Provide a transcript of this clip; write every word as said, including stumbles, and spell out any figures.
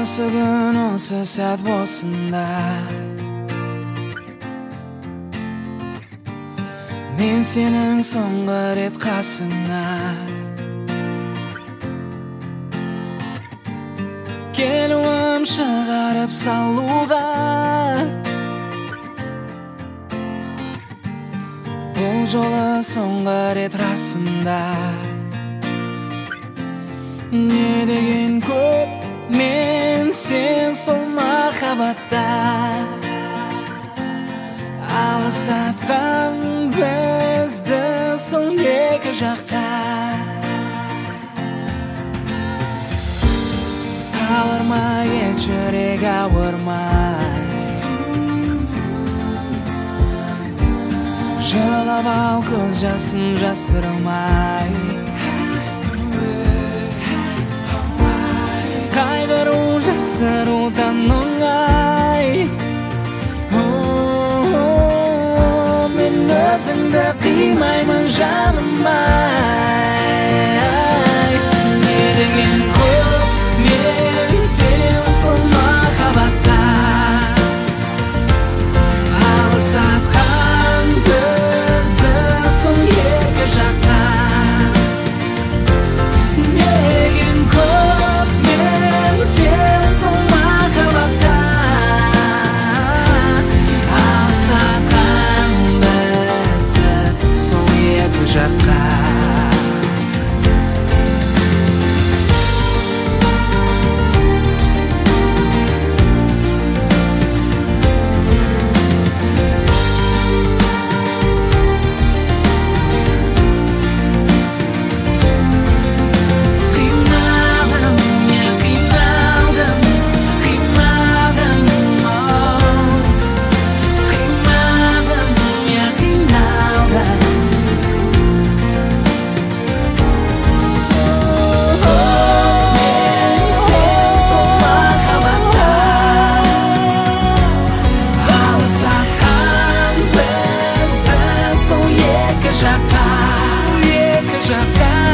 Осы күн осы сәт болсында мен сенің соңғы рет қасыңа келуім шығарып салуға бұл жолы соңғы рет расында не деген көп мен сен сол махаббатта алыстатқан бізді сол екі жаққа қалар ма ет жүрек ауырмай жылап ал көз жасын жасырмай қайғыру жасырудан оңай мен өзіңді қимаймын жаным ай не деген көп мен сен сол махаббатта алыстатқан бізді сол екі жаққа не деген көп мен сен сол махаббатта алыстатқан бізді сол екі жаққа Жака, сол екі жаққа